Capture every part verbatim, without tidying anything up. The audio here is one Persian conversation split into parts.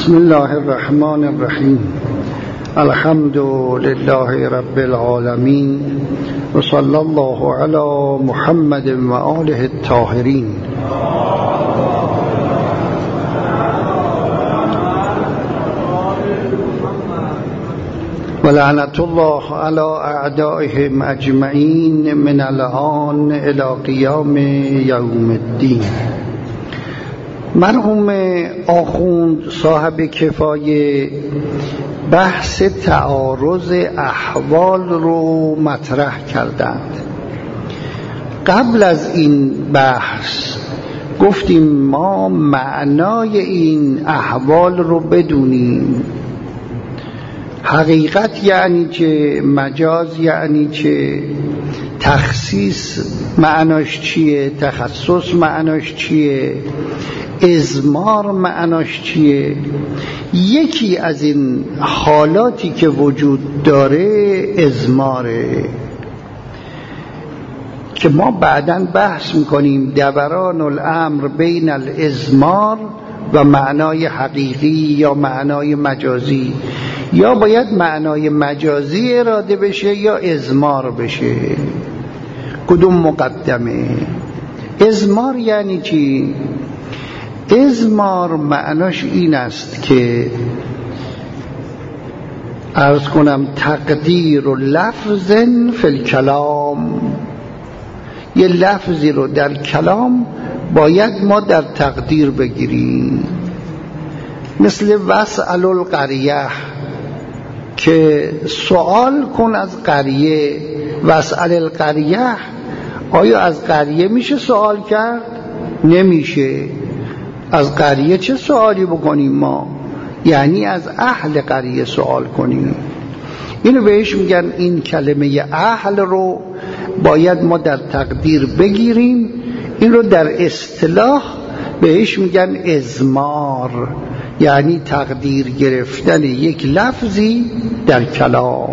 بسم الله الرحمن الرحیم. الحمد لله رب العالمین و صلی الله علی محمد و آله الطاهرین. و لعنت الله علی اعدائهم اجمعین من الآن الی قیام یوم الدین. مرحوم آخوند صاحب کفایه بحث تعارض احوال رو مطرح کردند. قبل از این بحث گفتیم ما معنای این احوال رو بدونیم. حقیقت یعنی چه؟ مجاز یعنی چه؟ تخصیص معناش چیه؟ تخصص معناش چیه؟ اضمار معناش چیه؟ یکی از این حالاتی که وجود داره اضماره که ما بعداً بحث میکنیم دوران الامر بین الاضمار و معنای حقیقی یا معنای مجازی، یا باید معنای مجازی اراده بشه یا اضمار بشه. کدوم مقدمه؟ اضمار یعنی چی؟ اضمار معناش این است که عرض کنم تقدیر و لفظ فی الکلام، یه لفظی رو در کلام باید ما در تقدیر بگیریم. مثل واسأل القریه که سوال کن از قریه. واسأل القریه، آیا از قریه میشه سوال کرد؟ نمیشه. از قریه چه سوالی بکنیم ما؟ یعنی از اهل قریه سوال کنیم. اینو بهش میگن، این کلمه اهل رو باید ما در تقدیر بگیریم. این رو در اصطلاح بهش میگن اضمار، یعنی تقدیر گرفتن یک لفظی در کلام.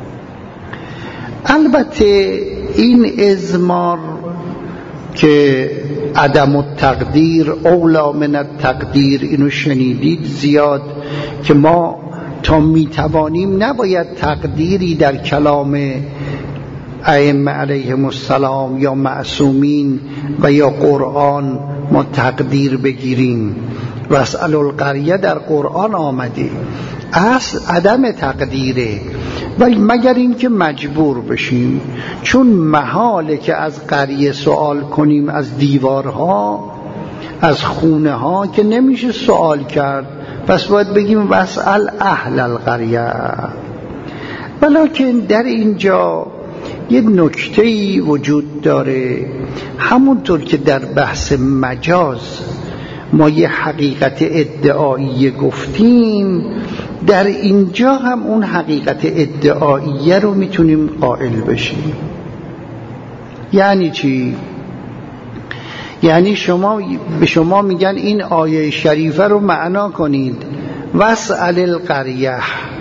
البته این اضمار که عدم التقدیر اولا من التقدیر، اینو شنیدید زیاد که ما تا میتوانیم نباید تقدیری در کلام ائمه علیهم السلام یا معصومین و یا قرآن ما تقدیر بگیریم. واسأل القریه در قرآن آمده، اصل عدم تقدیره، ولی مگر این که مجبور بشیم، چون محاله که از قریه سوال کنیم، از دیوارها، از خونه ها که نمیشه سوال کرد، پس باید بگیم واسأل اهل القریه. ولکن در اینجا یه نکته‌ای وجود داره. همونطور که در بحث مجاز ما یه حقیقت ادعایی گفتیم، در اینجا هم اون حقیقت ادعایی رو میتونیم قائل بشیم. یعنی چی؟ یعنی شما به شما میگن این آیه شریفه رو معنا کنید، واسأل القریه.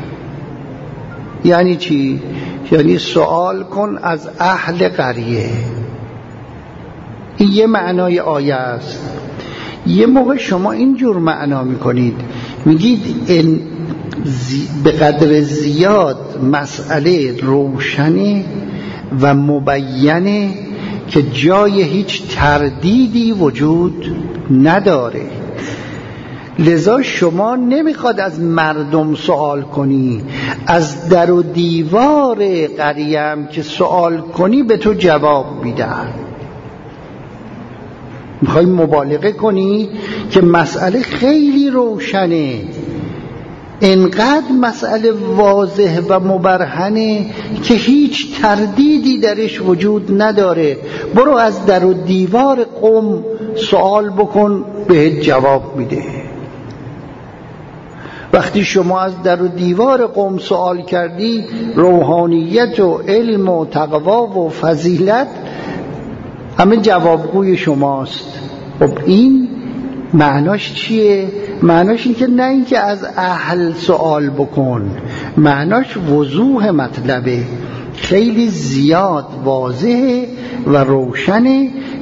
یعنی چی؟ یعنی سوال کن از اهل قریه. این یه معنای آیه است. یه موقع شما اینجور معنا میکنید، میگید این به قدر زیاد مسئله روشنه و مبینه که جای هیچ تردیدی وجود نداره، لذا شما نمیخواد از مردم سوال کنی، از در و دیوار قریم که سوال کنی به تو جواب میدن. میخوای مبالغه کنی که مسئله خیلی روشنه، انقدر مسئله واضح و مبرهنه که هیچ تردیدی درش وجود نداره، برو از در و دیوار قوم سوال بکن بهت جواب میده. وقتی شما از در و دیوار قوم سوال کردی، روحانیت و علم و تقوا و فضیلت همه جوابگوی شماست. خب این معناش چیه؟ معناش این که نه اینکه از اهل سوال بکن، معناش وضوح مطلبه، خیلی زیاد واضحه و روشنه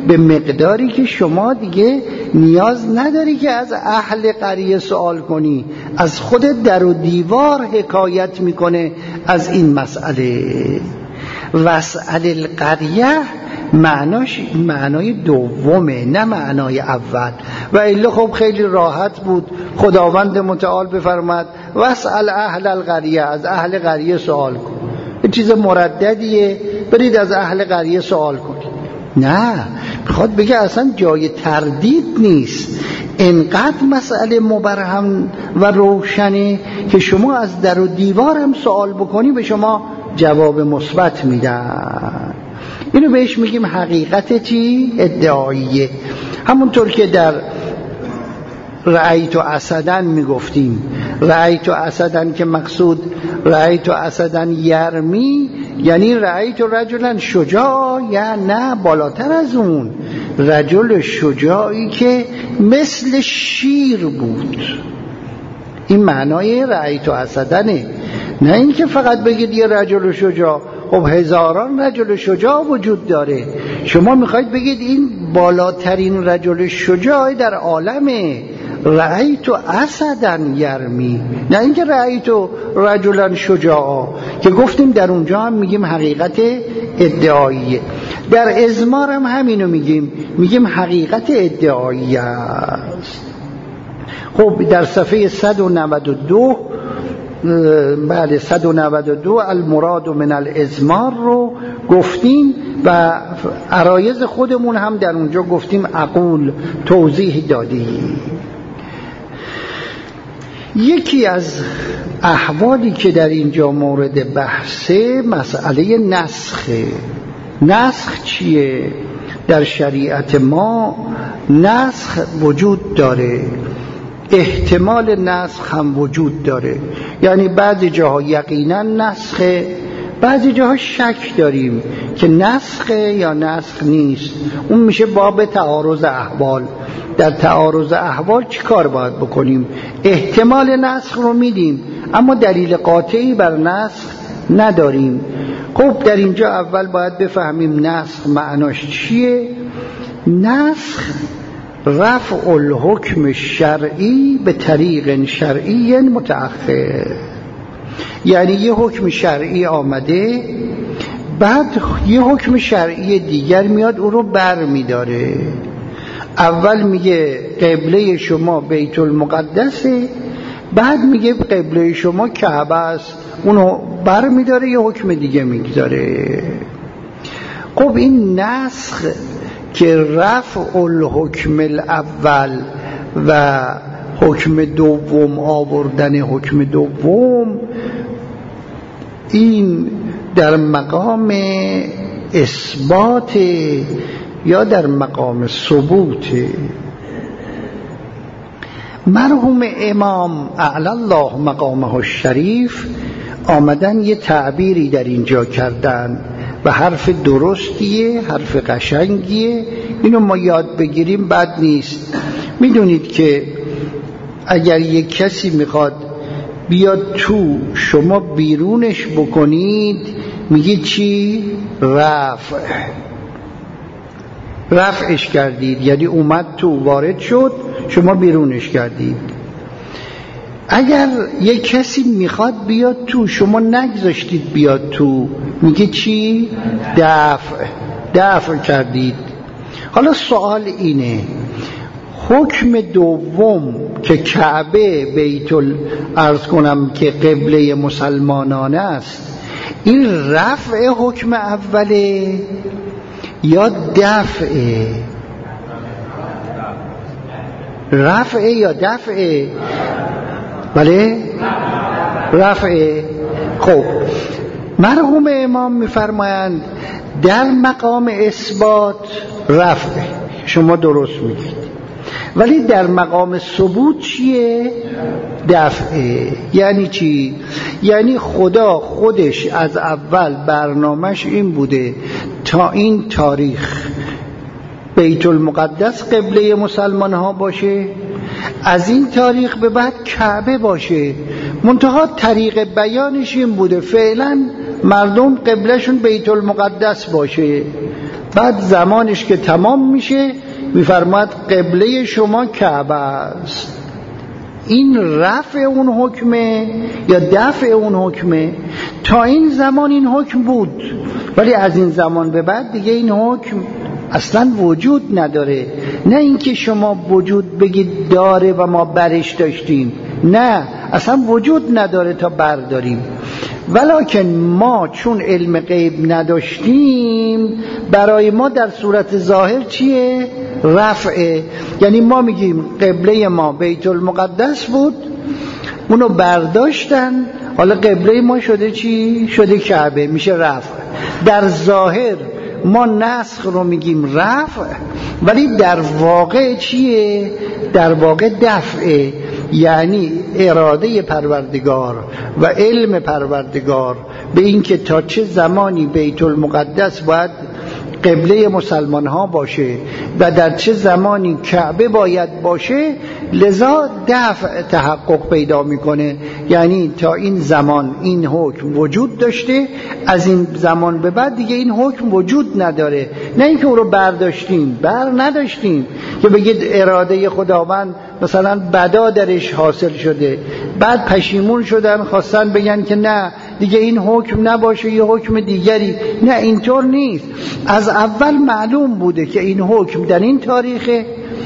به مقداری که شما دیگه نیاز نداری که از اهل قریه سوال کنی، از خودت در و دیوار حکایت میکنه از این مسئله. واسأل القریه معناش معنای دومه، نه معنای اول. و الا خب خیلی راحت بود خداوند متعال بفرماد واسأل اهل القریه، از اهل قریه سوال کن. این چیز مرددیه، برید از اهل قریه سوال کنید. نه، میخواد بگه اصلا جای تردید نیست، انقدر مسئله مبرهن و روشنه که شما از در و دیوار هم سوال بکنی به شما جواب مثبت میدن. اینو بهش میگیم حقیقت چی؟ ادعاییه. همونطور که در رأیت اسدن میگفتیم، رأیت اسدن که مقصود رأیت اسدن یرمی، یعنی رأیت رجلا شجاع، یا نه بالاتر از اون، رجل شجاعی که مثل شیر بود. این معنای رأیت اسدنه، نه اینکه فقط بگید یه رجل شجاع. خب هزاران رجل شجاع وجود داره، شما میخواید بگید این بالاترین رجل شجاع در عالمه. رأیت اسدا یرمی، نه اینکه رأیت رجلا شجاع که گفتیم در اونجا هم میگیم حقیقت ادعاییه. در ازمار هم همینو میگیم، میگیم حقیقت ادعاییه است. خب در صفحه صد و نود و دو، بله صد و نود و دو المراد من الازمار رو گفتیم و عرایض خودمون هم در اونجا گفتیم، اقول توضیح دادیم. یکی از احوالی که در اینجا مورد بحثه مسئله نسخه. نسخ چیه؟ در شریعت ما نسخ وجود داره، احتمال نسخ هم وجود داره. یعنی بعضی جاها یقینا نسخه، بعضی جاها شک داریم که نسخه یا نسخ نیست. اون میشه باب تعارض احوال. در تعارض احوال چی کار باید بکنیم؟ احتمال نسخ رو میدیم اما دلیل قاطعی بر نسخ نداریم. خب در اینجا اول باید بفهمیم نسخ معناش چیه. نسخ رفع الحکم الشرعی به طریق شرعی متأخر، یعنی یه حکم شرعی آمده، بعد یه حکم شرعی دیگر میاد او رو بر میداره. اول میگه قبله شما بیت المقدسه، بعد میگه قبله شما کعبه است، اونو بر میداره یه حکم دیگه میگذاره. خب این نسخ که رفع الحکم الاول و حکم دوم آوردن حکم دوم، این در مقام اثبات یا در مقام ثبوت. مرحوم امام اعلی الله مقامه الشریف آمدن یه تعبیری در اینجا کردن و حرف درستیه، حرف قشنگیه، اینو ما یاد بگیریم بد نیست. میدونید که اگر یک کسی میخواد بیاد تو، شما بیرونش بکنید، میگه چی؟ رفع. رفعش کردید، یعنی اومد تو، وارد شد، شما بیرونش کردید. اگر یک کسی میخواد بیاد تو، شما نگذاشتید بیاد تو، میگه چی؟ دفع. دفع کردید. حالا سوال اینه، حکم دوم که کعبه بیت ال عرض کنم که قبله مسلمانان است، این رفع حکم اوله یا دفعه؟ رفعه یا دفعه؟ بله رفعه. خب مرحوم امام میفرمایند در مقام اثبات رفعه، شما درست میگید، ولی در مقام ثبوت چیه؟ دفعه. یعنی چی؟ یعنی خدا خودش از اول برنامهش این بوده تا این تاریخ بیت المقدس قبله مسلمان ها باشه، از این تاریخ به بعد کعبه باشه. منتها طریق بیانش این بوده فعلا مردم قبلشون بیت المقدس باشه، بعد زمانش که تمام میشه میفرماد قبله شما کعبه است. این رفع اون حکمه یا دفع اون حکمه؟ تا این زمان این حکم بود، ولی از این زمان به بعد دیگه این حکم اصلا وجود نداره. نه اینکه شما وجود بگید داره و ما برش داشتیم، نه اصلا وجود نداره تا برداریم. ولکن ما چون علم غیب نداشتیم، برای ما در صورت ظاهر چیه؟ رفعه. یعنی ما میگیم قبله ما بیت المقدس بود، اونو برداشتن، حالا قبله ما شده چی؟ شده کعبه، میشه رفع. در ظاهر ما نسخ رو میگیم رفع، ولی در واقع چیه؟ در واقع دفعه. یعنی اراده پروردگار و علم پروردگار به این که تا چه زمانی بیت المقدس باید قبله مسلمان ها باشه و در چه زمانی کعبه باید باشه، لذا دفع تحقق پیدا میکنه. یعنی تا این زمان این حکم وجود داشته، از این زمان به بعد دیگه این حکم وجود نداره. نه اینکه اون رو برداشتیم، بر نداشتیم که بگید اراده خداوند مثلا بدا درش حاصل شده، بعد پشیمون شدن خواستن بگن که نه دیگه این حکم نباشه یه حکم دیگری. نه اینطور نیست، از اول معلوم بوده که این حکم در این تاریخه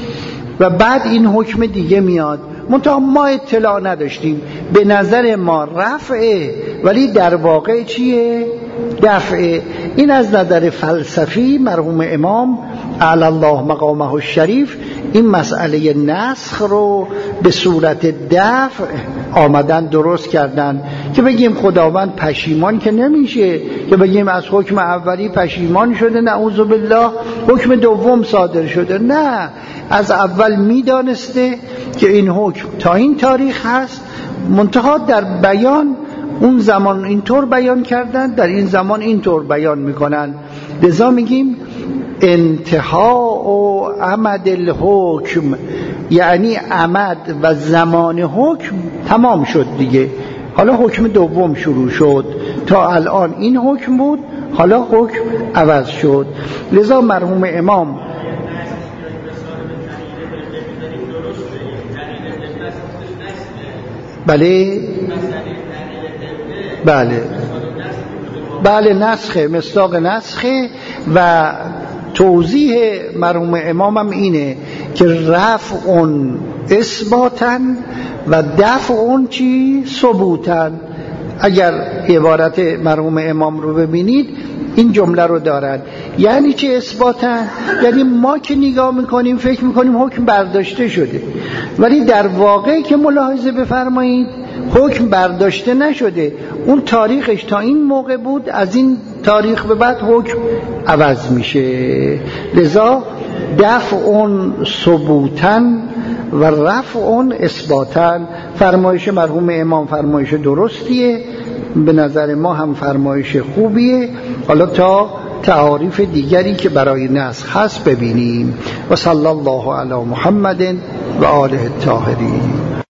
و بعد این حکم دیگه میاد، منتها ما اطلاع نداشتیم. به نظر ما رفعه ولی در واقع چیه؟ دفعه. این از نظر فلسفی مرحوم امام اعلی الله مقامه الشریف این مسئله نسخ رو به صورت دفع آمدن درست کردن که بگیم خداوند پشیمان که نمیشه، که بگیم از حکم اولی پشیمان شده نعوذ بالله حکم دوم صادر شده. نه، از اول میدانسته که این حکم تا این تاریخ هست، منتها در بیان اون زمان اینطور بیان کردن، در این زمان اینطور بیان میکنن. لذا میگیم انتها و عمد الحکم، یعنی عمد و زمان حکم تمام شد دیگه، حالا حکم دوم شروع شد. تا الان این حکم بود، حالا حکم عوض شد. لذا مرحوم امام بله بله بله نسخه، مصداق نسخه. و توضیح مرحوم امامم اینه که رفع اون اثباتن و دفع اون چی؟ ثبوتن. اگر عبارت مرحوم امام رو ببینید این جمله رو دارن. یعنی چه اثباتن؟ یعنی ما که نگاه میکنیم فکر میکنیم حکم برداشته شده، ولی در واقع که ملاحظه بفرمایید حکم برداشته نشده. اون تاریخش تا این موقع بود، از این تاریخ به بعد حکم عوض میشه. لذا دفع اون ثبوتن و رفع اون اثباتن. فرمایش مرحوم امام فرمایش درستیه، به نظر ما هم فرمایش خوبیه. حالا تا تعاریف دیگری که برای نسخ هست ببینیم. و صلی الله علی محمد و آله الطاهرین.